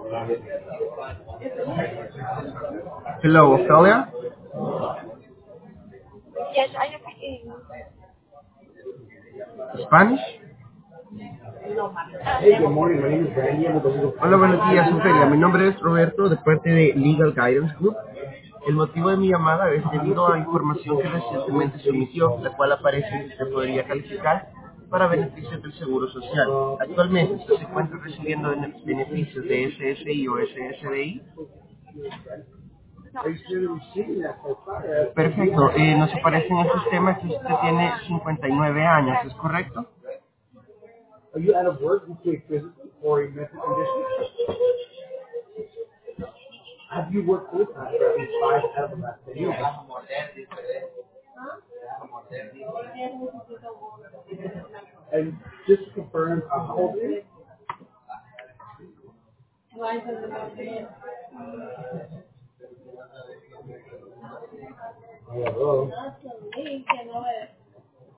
Hello, Ophelia. Yes, I am speaking. Spanish. Yes. Hola, buenos días, Ophelia. Mi nombre es Roberto, de parte de Legal Guidance Group. El motivo de mi llamada es debido a información que recientemente se emitió, la cual aparece que usted podría calificar para beneficios del Seguro Social. Actualmente, ¿usted se encuentra recibiendo beneficios de SSI o SSDI? No. Perfecto. Nos aparece en el sistema que usted tiene 59 años, ¿es correcto?